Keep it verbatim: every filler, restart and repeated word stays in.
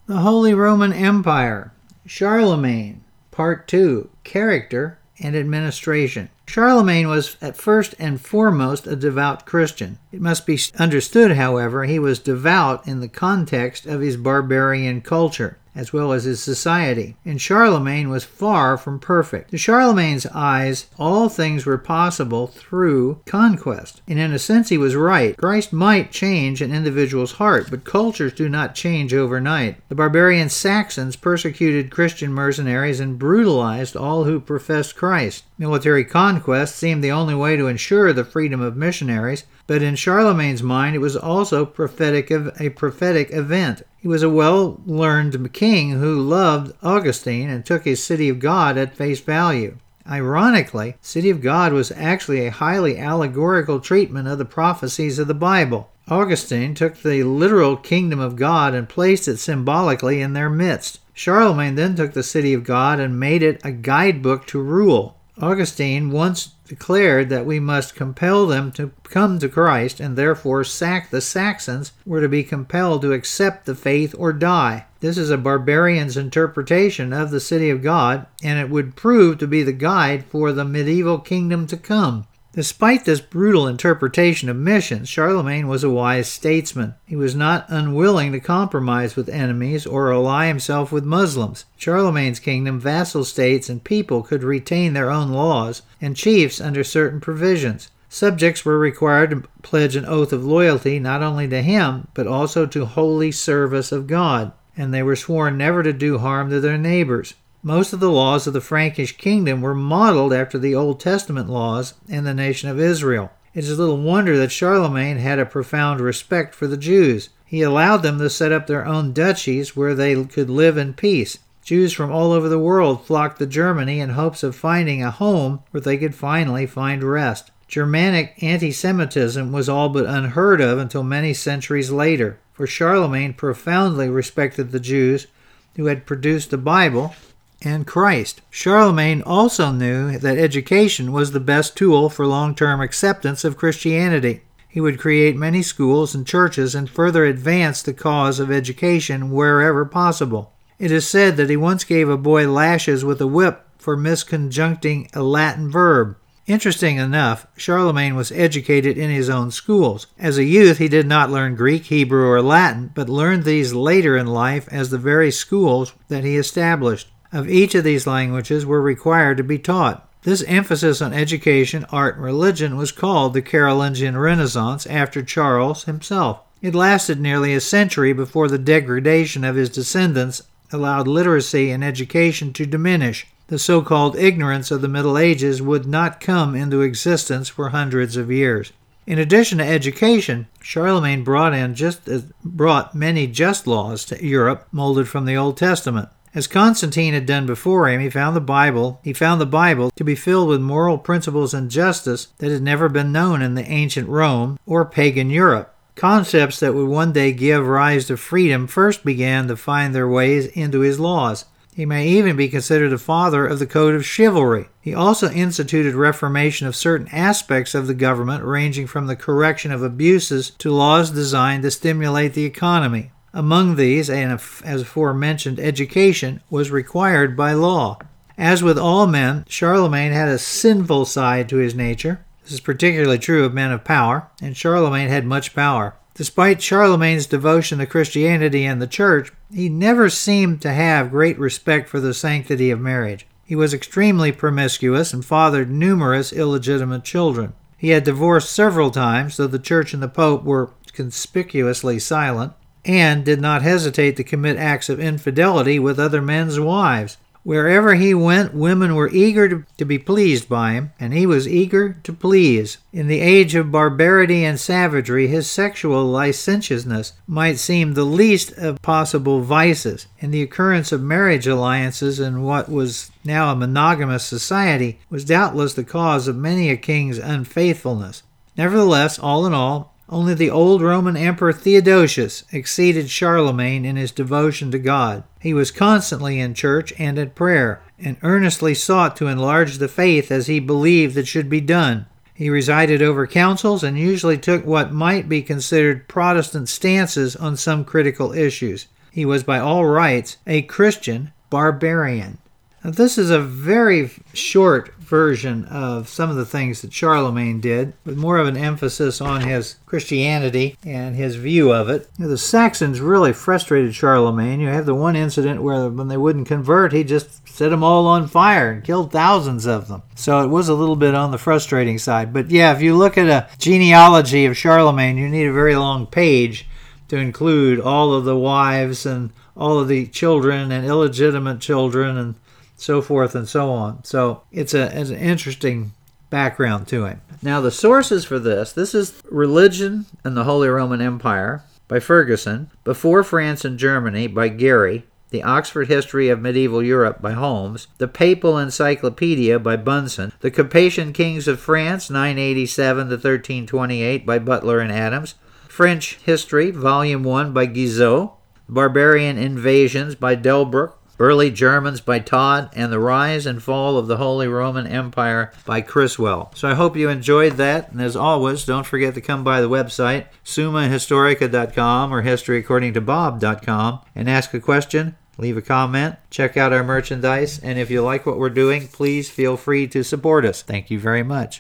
The Holy Roman Empire. Charlemagne. Part two. Character and Administration. Charlemagne was at first and foremost a devout Christian. It must be understood, however, he was devout in the context of his barbarian culture, as well as his society, and Charlemagne was far from perfect. To Charlemagne's eyes, all things were possible through conquest, and in a sense he was right. Christ might change an individual's heart, but cultures do not change overnight. The barbarian Saxons persecuted Christian mercenaries and brutalized all who professed Christ. Military conquest seemed the only way to ensure the freedom of missionaries, but in Charlemagne's mind it was also prophetic of a prophetic event. He was a well-learned king who loved Augustine and took his City of God at face value. Ironically, City of God was actually a highly allegorical treatment of the prophecies of the Bible. Augustine took the literal kingdom of God and placed it symbolically in their midst. Charlemagne then took the City of God and made it a guidebook to rule. Augustine once declared that we must compel them to come to Christ, and therefore sack the Saxons were to be compelled to accept the faith or die. This is a barbarian's interpretation of the City of God, and it would prove to be the guide for the medieval kingdom to come. Despite this brutal interpretation of missions, Charlemagne was a wise statesman. He was not unwilling to compromise with enemies or ally himself with Muslims. Charlemagne's kingdom, vassal states, and people could retain their own laws, and chiefs under certain provisions. Subjects were required to pledge an oath of loyalty not only to him, but also to holy service of God, and they were sworn never to do harm to their neighbors. Most of the laws of the Frankish kingdom were modeled after the Old Testament laws in the nation of Israel. It is little wonder that Charlemagne had a profound respect for the Jews. He allowed them to set up their own duchies where they could live in peace. Jews from all over the world flocked to Germany in hopes of finding a home where they could finally find rest. Germanic anti-Semitism was all but unheard of until many centuries later, for Charlemagne profoundly respected the Jews who had produced the Bible and Christ. Charlemagne also knew that education was the best tool for long-term acceptance of Christianity. He would create many schools and churches and further advance the cause of education wherever possible. It is said that he once gave a boy lashes with a whip for misconjuncting a Latin verb. Interesting enough, Charlemagne was educated in his own schools. As a youth, he did not learn Greek, Hebrew, or Latin, but learned these later in life as the very schools that he established. Of each of these languages were required to be taught. This emphasis on education, art, and religion was called the Carolingian Renaissance after Charles himself. It lasted nearly a century before the degradation of his descendants allowed literacy and education to diminish. The so-called ignorance of the Middle Ages would not come into existence for hundreds of years. In addition to education, Charlemagne brought in just as, brought many just laws to Europe molded from the Old Testament. As Constantine had done before him, he found the Bible, he found the Bible to be filled with moral principles and justice that had never been known in the ancient Rome or pagan Europe. Concepts that would one day give rise to freedom first began to find their ways into his laws. He may even be considered the father of the code of chivalry. He also instituted reformation of certain aspects of the government, ranging from the correction of abuses to laws designed to stimulate the economy. Among these, and as aforementioned, education was required by law. As with all men, Charlemagne had a sinful side to his nature. This is particularly true of men of power, and Charlemagne had much power. Despite Charlemagne's devotion to Christianity and the church, he never seemed to have great respect for the sanctity of marriage. He was extremely promiscuous and fathered numerous illegitimate children. He had divorced several times, though the church and the pope were conspicuously silent, and did not hesitate to commit acts of infidelity with other men's wives. Wherever he went, women were eager to, to be pleased by him, and he was eager to please. In the age of barbarity and savagery, his sexual licentiousness might seem the least of possible vices, and the occurrence of marriage alliances in what was now a monogamous society was doubtless the cause of many a king's unfaithfulness. Nevertheless, all in all, only the old Roman Emperor Theodosius exceeded Charlemagne in his devotion to God. He was constantly in church and at prayer, and earnestly sought to enlarge the faith as he believed it should be done. He resided over councils and usually took what might be considered Protestant stances on some critical issues. he was by all rights a Christian barbarian. Now, this is a very short version of some of the things that Charlemagne did, with more of an emphasis on his Christianity and his view of it. You know, the Saxons really frustrated Charlemagne. You have the one incident where when they wouldn't convert, he just set them all on fire and killed thousands of them. So it was a little bit on the frustrating side. But yeah, if you look at a genealogy of Charlemagne, you need a very long page to include all of the wives and all of the children and illegitimate children and so forth and so on. So it's, a, it's an interesting background to him. Now the sources for this, this is Religion and the Holy Roman Empire by Ferguson, Before France and Germany by Gary, The Oxford History of Medieval Europe by Holmes, The Papal Encyclopedia by Bunsen, The Capetian Kings of France, nine eighty-seven to thirteen twenty-eight by Butler and Adams, French History, Volume one by Guizot, Barbarian Invasions by Delbruck, Early Germans by Todd, and The Rise and Fall of the Holy Roman Empire by Criswell. So I hope you enjoyed that, and as always, don't forget to come by the website, summa historica dot com or history according to bob dot com, and ask a question, leave a comment, check out our merchandise, and if you like what we're doing, please feel free to support us. Thank you very much.